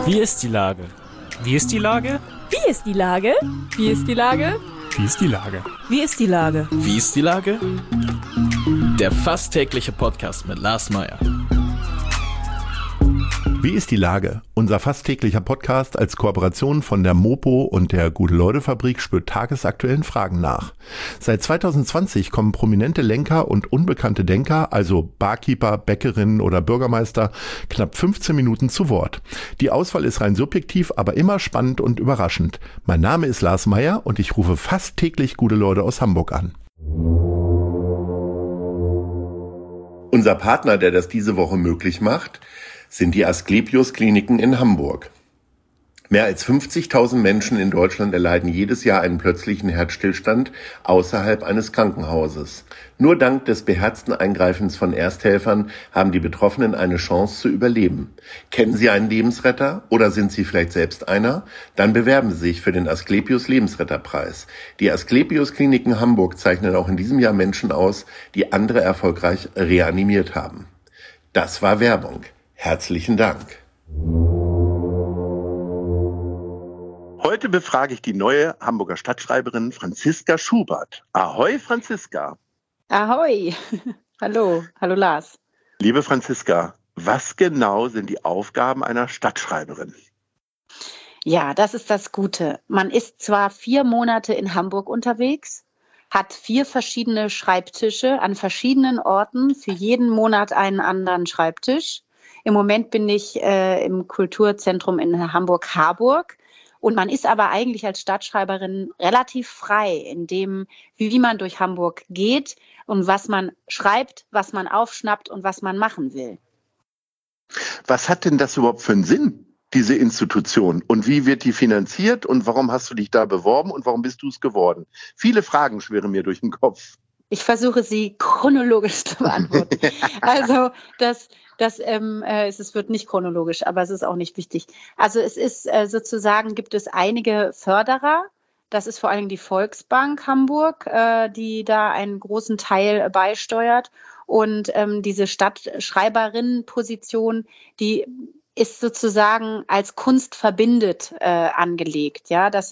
Wie ist die Lage? Wie ist die Lage? Wie ist die Lage? Wie ist die Lage? Wie ist die Lage? Wie ist die Lage? Wie ist die Lage? Der fast tägliche Podcast mit Lars Meyer. Wie ist die Lage? Unser fast täglicher Podcast als Kooperation von der Mopo und der Gute-Leute-Fabrik spürt tagesaktuellen Fragen nach. Seit 2020 kommen prominente Lenker und unbekannte Denker, also Barkeeper, Bäckerinnen oder Bürgermeister, knapp 15 Minuten zu Wort. Die Auswahl ist rein subjektiv, aber immer spannend und überraschend. Mein Name ist Lars Meyer und ich rufe fast täglich gute Leute aus Hamburg an. Unser Partner, der das diese Woche möglich macht, sind die Asklepios-Kliniken in Hamburg. Mehr als 50.000 Menschen in Deutschland erleiden jedes Jahr einen plötzlichen Herzstillstand außerhalb eines Krankenhauses. Nur dank des beherzten Eingreifens von Ersthelfern haben die Betroffenen eine Chance zu überleben. Kennen Sie einen Lebensretter oder sind Sie vielleicht selbst einer? Dann bewerben Sie sich für den Asklepios Lebensretterpreis. Die Asklepios-Kliniken Hamburg zeichnen auch in diesem Jahr Menschen aus, die andere erfolgreich reanimiert haben. Das war Werbung. Herzlichen Dank. Heute befrage ich die neue Hamburger Stadtschreiberin Franziska Schubert. Ahoi, Franziska. Ahoi. Hallo Lars. Liebe Franziska, was genau sind die Aufgaben einer Stadtschreiberin? Ja, das ist das Gute. Man ist zwar 4 Monate in Hamburg unterwegs, hat 4 verschiedene Schreibtische an verschiedenen Orten, für jeden Monat einen anderen Schreibtisch. Im Moment bin ich im Kulturzentrum in Hamburg-Harburg. Und man ist aber eigentlich als Stadtschreiberin relativ frei in dem, wie man durch Hamburg geht und was man schreibt, was man aufschnappt und was man machen will. Was hat denn das überhaupt für einen Sinn, diese Institution? Und wie wird die finanziert? Und warum hast du dich da beworben? Und warum bist du es geworden? Viele Fragen schwirren mir durch den Kopf. Ich versuche, sie chronologisch zu beantworten. Also es wird nicht chronologisch, aber es ist auch nicht wichtig. Also es ist sozusagen, gibt es einige Förderer. Das ist vor allem die Volksbank Hamburg, die da einen großen Teil beisteuert. Und diese Stadtschreiberinnenposition, die ist sozusagen als Kunst verbindet angelegt, ja, dass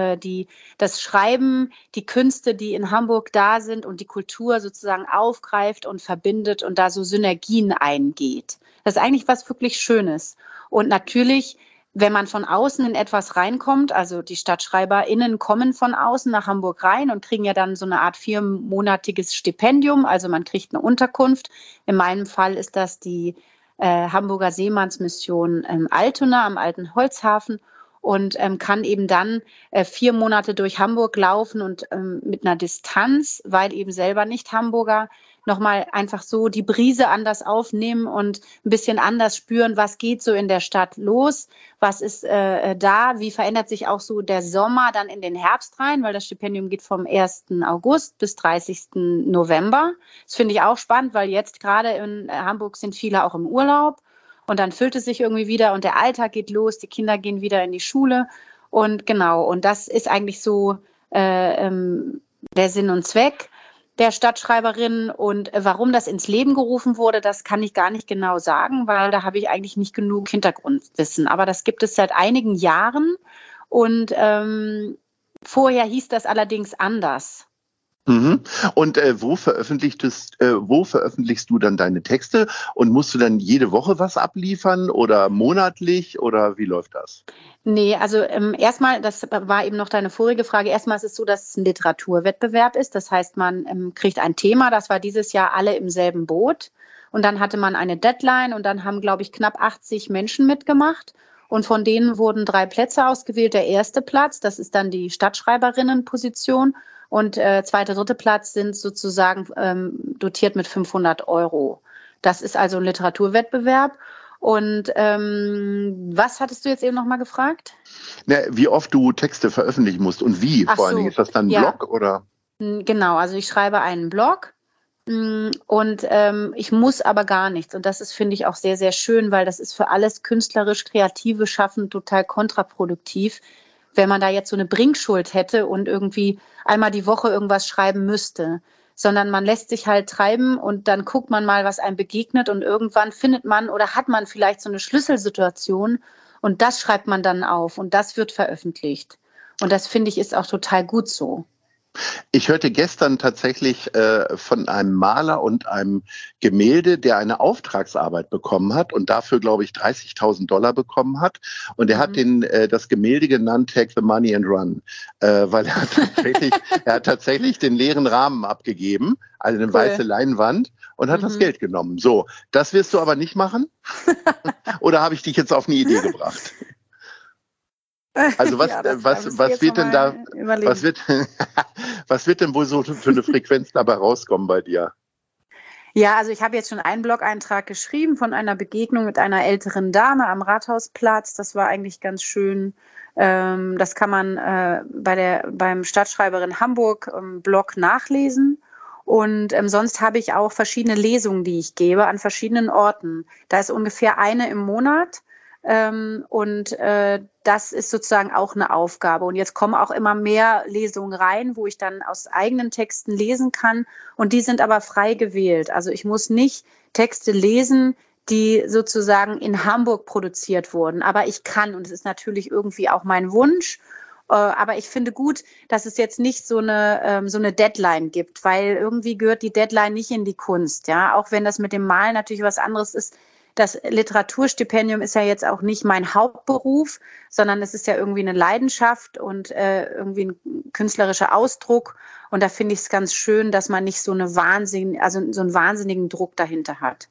das Schreiben, die Künste, die in Hamburg da sind und die Kultur sozusagen aufgreift und verbindet und da so Synergien eingeht. Das ist eigentlich was wirklich Schönes. Und natürlich, wenn man von außen in etwas reinkommt, also die StadtschreiberInnen kommen von außen nach Hamburg rein und kriegen ja dann so eine Art 4-monatiges Stipendium, also man kriegt eine Unterkunft. In meinem Fall ist das die Hamburger Seemannsmission Altona am Alten Holzhafen und kann eben dann 4 Monate durch Hamburg laufen und mit einer Distanz, weil eben selber nicht Hamburger, nochmal einfach so die Brise anders aufnehmen und ein bisschen anders spüren, was geht so in der Stadt los, was ist da, wie verändert sich auch so der Sommer dann in den Herbst rein, weil das Stipendium geht vom 1. August bis 30. November. Das finde ich auch spannend, weil jetzt gerade in Hamburg sind viele auch im Urlaub und dann füllt es sich irgendwie wieder und der Alltag geht los, die Kinder gehen wieder in die Schule und genau, und das ist eigentlich so der Sinn und Zweck der Stadtschreiberin, und warum das ins Leben gerufen wurde, das kann ich gar nicht genau sagen, weil da habe ich eigentlich nicht genug Hintergrundwissen. Aber das gibt es seit einigen Jahren und vorher hieß das allerdings anders. Mhm. Und wo veröffentlichst du dann deine Texte? Und musst du dann jede Woche was abliefern oder monatlich oder wie läuft das? Nee, also erstmal, das war eben noch deine vorige Frage, erstmal ist es so, dass es ein Literaturwettbewerb ist. Das heißt, man kriegt ein Thema, das war dieses Jahr alle im selben Boot. Und dann hatte man eine Deadline und dann haben, glaube ich, knapp 80 Menschen mitgemacht. Und von denen wurden 3 Plätze ausgewählt. Der erste Platz, das ist dann die Stadtschreiberinnenposition. Und 2., 3. Platz sind sozusagen dotiert mit 500 €. Das ist also ein Literaturwettbewerb. Und was hattest du jetzt eben nochmal gefragt? Na, wie oft du Texte veröffentlichen musst und wie? Vor allen Dingen, ist das dann ein Blog oder? Genau, also ich schreibe einen Blog und ich muss aber gar nichts. Und das ist, finde ich, auch sehr, sehr schön, weil das ist für alles künstlerisch, kreative Schaffen total kontraproduktiv, wenn man da jetzt so eine Bringschuld hätte und irgendwie einmal die Woche irgendwas schreiben müsste. Sondern man lässt sich halt treiben und dann guckt man mal, was einem begegnet und irgendwann findet man oder hat man vielleicht so eine Schlüsselsituation Und das schreibt man dann auf und das wird veröffentlicht. Und das finde ich ist auch total gut so. Ich hörte gestern tatsächlich von einem Maler und einem Gemälde, der eine Auftragsarbeit bekommen hat und dafür, glaube ich, $30.000 bekommen hat. Und er hat das Gemälde genannt Take the Money and Run, weil er hat tatsächlich den leeren Rahmen abgegeben, also eine weiße Leinwand, und hat das Geld genommen. So, das wirst du aber nicht machen? Oder habe ich dich jetzt auf eine Idee gebracht? Also was wird denn da, was wird denn wohl so für eine Frequenz dabei rauskommen bei dir? Ja, also ich habe jetzt schon einen Blog-Eintrag geschrieben von einer Begegnung mit einer älteren Dame am Rathausplatz. Das war eigentlich ganz schön. Das kann man beim Stadtschreiberin Hamburg Blog nachlesen. Und sonst habe ich auch verschiedene Lesungen, die ich gebe an verschiedenen Orten. Da ist ungefähr eine im Monat. Das ist sozusagen auch eine Aufgabe. Und jetzt kommen auch immer mehr Lesungen rein, wo ich dann aus eigenen Texten lesen kann. Und die sind aber frei gewählt. Also ich muss nicht Texte lesen, die sozusagen in Hamburg produziert wurden. Aber ich kann, und es ist natürlich irgendwie auch mein Wunsch. Aber ich finde gut, dass es jetzt nicht so eine Deadline gibt, weil irgendwie gehört die Deadline nicht in die Kunst. Ja, auch wenn das mit dem Malen natürlich was anderes ist. Das Literaturstipendium ist ja jetzt auch nicht mein Hauptberuf, sondern es ist ja irgendwie eine Leidenschaft und irgendwie ein künstlerischer Ausdruck. Und da finde ich es ganz schön, dass man nicht so einen wahnsinnigen Druck dahinter hat.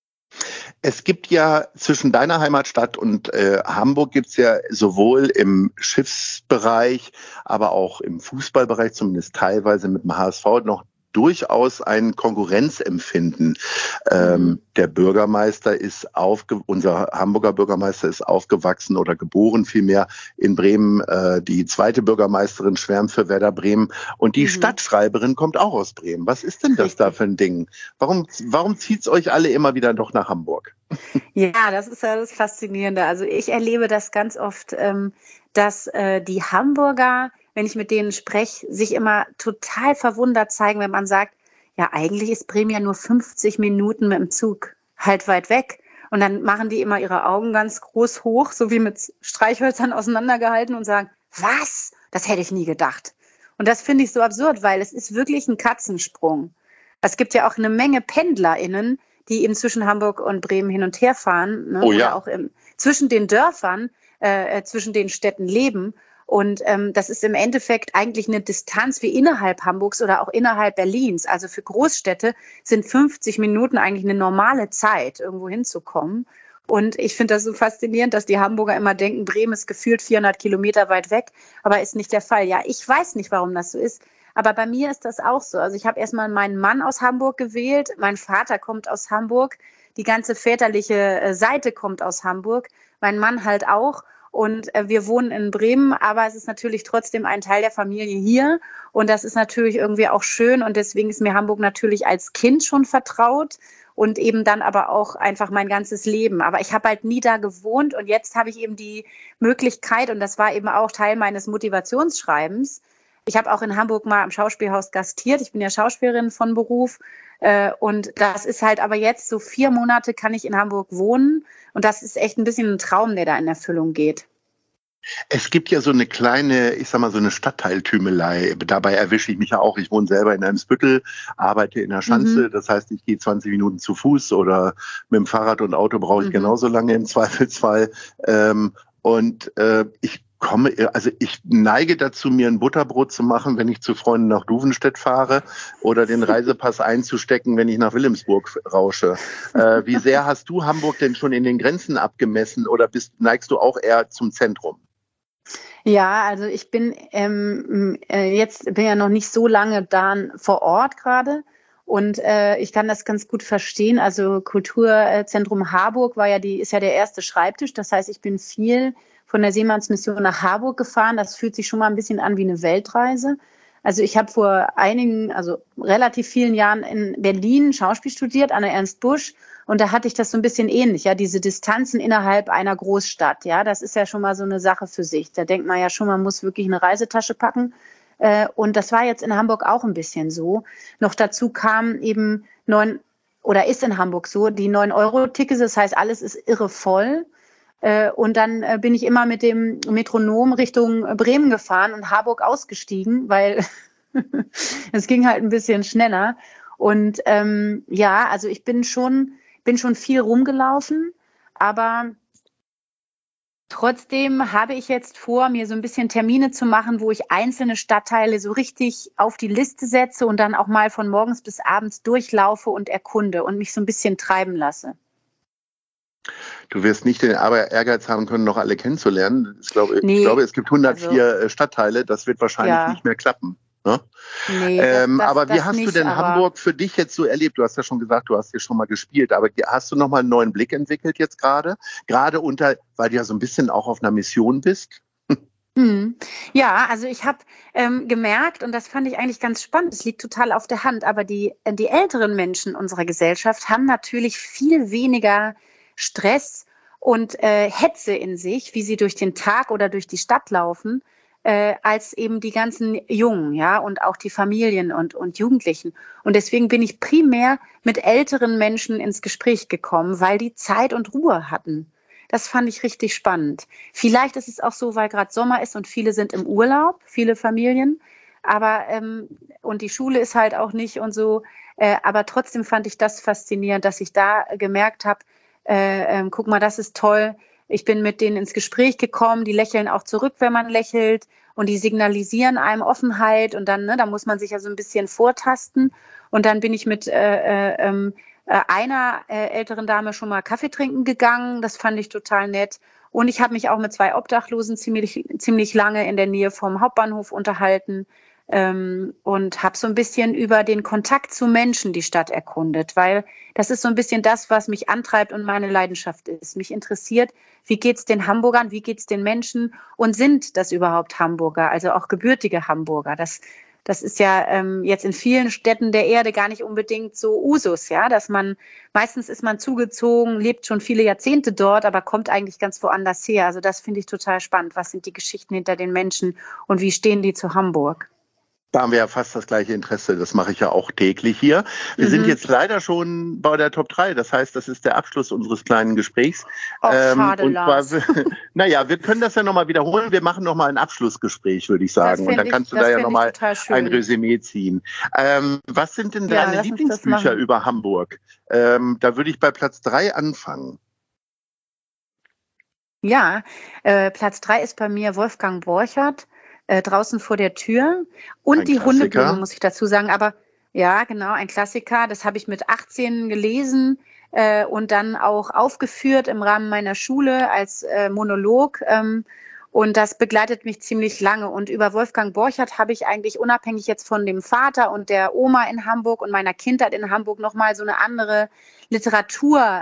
Es gibt ja zwischen deiner Heimatstadt und Hamburg gibt's ja sowohl im Schiffsbereich, aber auch im Fußballbereich, zumindest teilweise mit dem HSV, noch durchaus ein Konkurrenzempfinden. Der Bürgermeister unser Hamburger Bürgermeister ist aufgewachsen oder geboren vielmehr in Bremen. Die zweite Bürgermeisterin schwärmt für Werder Bremen und die Stadtschreiberin kommt auch aus Bremen. Was ist denn das da für ein Ding? Warum zieht's euch alle immer wieder doch nach Hamburg? Ja, das ist ja das Faszinierende. Also ich erlebe das ganz oft, dass die Hamburger, wenn ich mit denen spreche, sich immer total verwundert zeigen, wenn man sagt, ja, eigentlich ist Bremen ja nur 50 Minuten mit dem Zug halt weit weg. Und dann machen die immer ihre Augen ganz groß hoch, so wie mit Streichhölzern auseinandergehalten und sagen, was? Das hätte ich nie gedacht. Und das finde ich so absurd, weil es ist wirklich ein Katzensprung. Es gibt ja auch eine Menge PendlerInnen, die eben zwischen Hamburg und Bremen hin und her fahren, ne? Oder auch zwischen den Dörfern, zwischen den Städten leben. Und das ist im Endeffekt eigentlich eine Distanz wie innerhalb Hamburgs oder auch innerhalb Berlins. Also für Großstädte sind 50 Minuten eigentlich eine normale Zeit, irgendwo hinzukommen. Und ich finde das so faszinierend, dass die Hamburger immer denken, Bremen ist gefühlt 400 Kilometer weit weg, aber ist nicht der Fall. Ja, ich weiß nicht, warum das so ist. Aber bei mir ist das auch so. Also ich habe erstmal meinen Mann aus Hamburg gewählt. Mein Vater kommt aus Hamburg. Die ganze väterliche Seite kommt aus Hamburg. Mein Mann halt auch. Und wir wohnen in Bremen, aber es ist natürlich trotzdem ein Teil der Familie hier. Und das ist natürlich irgendwie auch schön. Und deswegen ist mir Hamburg natürlich als Kind schon vertraut und eben dann aber auch einfach mein ganzes Leben. Aber ich habe halt nie da gewohnt. Und jetzt habe ich eben die Möglichkeit, und das war eben auch Teil meines Motivationsschreibens. Ich habe auch in Hamburg mal am Schauspielhaus gastiert. Ich bin ja Schauspielerin von Beruf. Und das ist halt aber jetzt so 4 Monate kann ich in Hamburg wohnen. Und das ist echt ein bisschen ein Traum, der da in Erfüllung geht. Es gibt ja so eine kleine, ich sag mal, so eine Stadtteiltümelei. Dabei erwische ich mich ja auch. Ich wohne selber in Eimsbüttel, arbeite in der Schanze. Das heißt, ich gehe 20 Minuten zu Fuß oder mit dem Fahrrad und Auto brauche ich genauso lange im Zweifelsfall. Ich neige dazu, mir ein Butterbrot zu machen, wenn ich zu Freunden nach Duvenstedt fahre oder den Reisepass einzustecken, wenn ich nach Wilhelmsburg rausche. Wie sehr hast du Hamburg denn schon in den Grenzen abgemessen oder neigst du auch eher zum Zentrum? Ja, also ich bin bin ja noch nicht so lange da vor Ort gerade. Und ich kann das ganz gut verstehen. Also Kulturzentrum Harburg ist ja der erste Schreibtisch. Das heißt, ich bin viel von der Seemannsmission nach Harburg gefahren. Das fühlt sich schon mal ein bisschen an wie eine Weltreise. Also ich habe vor relativ vielen Jahren in Berlin Schauspiel studiert, an der Ernst Busch. Und da hatte ich das so ein bisschen ähnlich, ja, diese Distanzen innerhalb einer Großstadt. Ja, das ist ja schon mal so eine Sache für sich. Da denkt man ja schon, man muss wirklich eine Reisetasche packen. Und das war jetzt in Hamburg auch ein bisschen so. Noch dazu kam eben ist in Hamburg so, die 9-Euro-Tickets, das heißt, alles ist irre voll. Und dann bin ich immer mit dem Metronom Richtung Bremen gefahren und Harburg ausgestiegen, weil es ging halt ein bisschen schneller. Und also ich bin schon viel rumgelaufen, aber trotzdem habe ich jetzt vor, mir so ein bisschen Termine zu machen, wo ich einzelne Stadtteile so richtig auf die Liste setze und dann auch mal von morgens bis abends durchlaufe und erkunde und mich so ein bisschen treiben lasse. Du wirst nicht den Ehrgeiz haben können, noch alle kennenzulernen. Ich glaube, es gibt 104 Stadtteile. Das wird wahrscheinlich nicht mehr klappen. Ne? Nee, aber wie hast du denn Hamburg für dich jetzt so erlebt? Du hast ja schon gesagt, du hast hier schon mal gespielt. Aber hast du noch mal einen neuen Blick entwickelt jetzt gerade? Gerade weil du ja so ein bisschen auch auf einer Mission bist? Ja, also ich habe gemerkt, und das fand ich eigentlich ganz spannend, es liegt total auf der Hand, aber die älteren Menschen unserer Gesellschaft haben natürlich viel weniger Stress und Hetze in sich, wie sie durch den Tag oder durch die Stadt laufen, als eben die ganzen Jungen, ja, und auch die Familien und Jugendlichen. Und deswegen bin ich primär mit älteren Menschen ins Gespräch gekommen, weil die Zeit und Ruhe hatten. Das fand ich richtig spannend. Vielleicht ist es auch so, weil gerade Sommer ist und viele sind im Urlaub, viele Familien. Aber und die Schule ist halt auch nicht und so. Aber trotzdem fand ich das faszinierend, dass ich da gemerkt habe, guck mal, das ist toll. Ich bin mit denen ins Gespräch gekommen, die lächeln auch zurück, wenn man lächelt und die signalisieren einem Offenheit und dann, da muss man sich ja so ein bisschen vortasten und dann bin ich mit einer älteren Dame schon mal Kaffee trinken gegangen, das fand ich total nett und ich habe mich auch mit 2 Obdachlosen ziemlich lange in der Nähe vom Hauptbahnhof unterhalten. Und habe so ein bisschen über den Kontakt zu Menschen die Stadt erkundet, weil das ist so ein bisschen das, was mich antreibt und meine Leidenschaft ist. Mich interessiert, wie geht's den Hamburgern, wie geht's den Menschen und sind das überhaupt Hamburger, also auch gebürtige Hamburger? Das ist ja jetzt in vielen Städten der Erde gar nicht unbedingt so Usus, ja, dass meistens ist man zugezogen, lebt schon viele Jahrzehnte dort, aber kommt eigentlich ganz woanders her. Also das finde ich total spannend. Was sind die Geschichten hinter den Menschen und wie stehen die zu Hamburg? Da haben wir ja fast das gleiche Interesse. Das mache ich ja auch täglich hier. Wir sind jetzt leider schon bei der Top 3. Das heißt, das ist der Abschluss unseres kleinen Gesprächs. Schade, und Lars. Wir können das ja nochmal wiederholen. Wir machen nochmal ein Abschlussgespräch, würde ich sagen. Und dann kannst du da ja nochmal ein Resümee ziehen. Was sind denn deine Lieblingsbücher über Hamburg? Da würde ich bei Platz 3 anfangen. Ja, Platz 3 ist bei mir Wolfgang Borchert. Draußen vor der Tür und die Hundeblume, muss ich dazu sagen. Aber ja, genau, ein Klassiker. Das habe ich mit 18 gelesen und dann auch aufgeführt im Rahmen meiner Schule als Monolog. Und das begleitet mich ziemlich lange. Und über Wolfgang Borchert habe ich eigentlich unabhängig jetzt von dem Vater und der Oma in Hamburg und meiner Kindheit in Hamburg nochmal so eine andere Literatur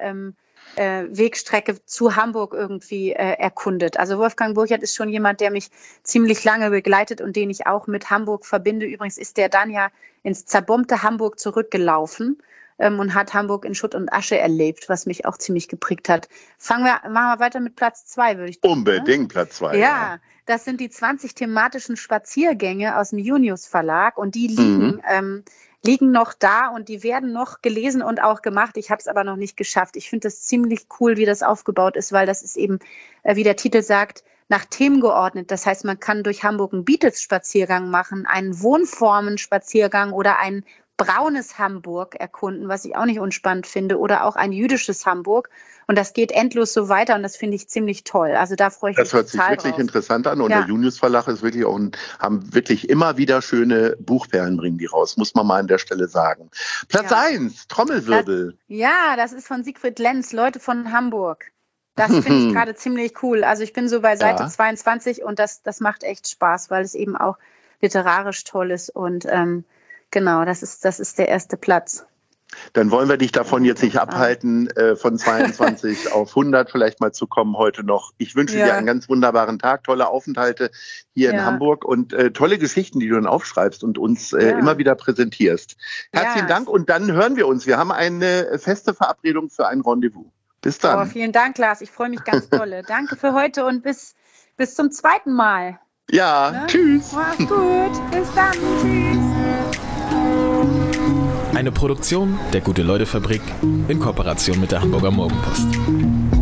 Wegstrecke zu Hamburg irgendwie erkundet. Also Wolfgang Borchert ist schon jemand, der mich ziemlich lange begleitet und den ich auch mit Hamburg verbinde. Übrigens ist der dann ja ins zerbombte Hamburg zurückgelaufen und hat Hamburg in Schutt und Asche erlebt, was mich auch ziemlich geprägt hat. Machen wir weiter mit Platz 2, würde ich sagen. Unbedingt Platz 2. Ja, das sind die 20 thematischen Spaziergänge aus dem Junius Verlag und die liegen noch da und die werden noch gelesen und auch gemacht. Ich habe es aber noch nicht geschafft. Ich finde das ziemlich cool, wie das aufgebaut ist, weil das ist eben, wie der Titel sagt, nach Themen geordnet. Das heißt, man kann durch Hamburg einen Beatles-Spaziergang machen, einen Wohnformen-Spaziergang oder ein braunes Hamburg erkunden, was ich auch nicht unspannend finde, oder auch ein jüdisches Hamburg. Und das geht endlos so weiter und das finde ich ziemlich toll. Also da freue ich mich total drauf. Das hört sich wirklich interessant an und der Junius Verlag ist wirklich auch haben wirklich immer wieder schöne Buchperlen, bringen die raus, muss man mal an der Stelle sagen. Platz 1, Trommelwirbel. Das ist von Siegfried Lenz, Leute von Hamburg. Das finde ich gerade ziemlich cool. Also ich bin so bei Seite 22 und das macht echt Spaß, weil es eben auch literarisch toll ist und genau, das ist der erste Platz. Dann wollen wir dich davon jetzt nicht abhalten, von 22 auf 100 vielleicht mal zu kommen heute noch. Ich wünsche dir einen ganz wunderbaren Tag, tolle Aufenthalte hier in Hamburg und tolle Geschichten, die du dann aufschreibst und uns immer wieder präsentierst. Herzlichen Dank und dann hören wir uns. Wir haben eine feste Verabredung für ein Rendezvous. Bis dann. Vielen Dank, Lars. Ich freue mich ganz dolle. Danke für heute und bis zum zweiten Mal. Ja, ne? Tschüss. Mach's gut. Bis dann. Tschüss. Eine Produktion der Gute-Leute-Fabrik in Kooperation mit der Hamburger Morgenpost.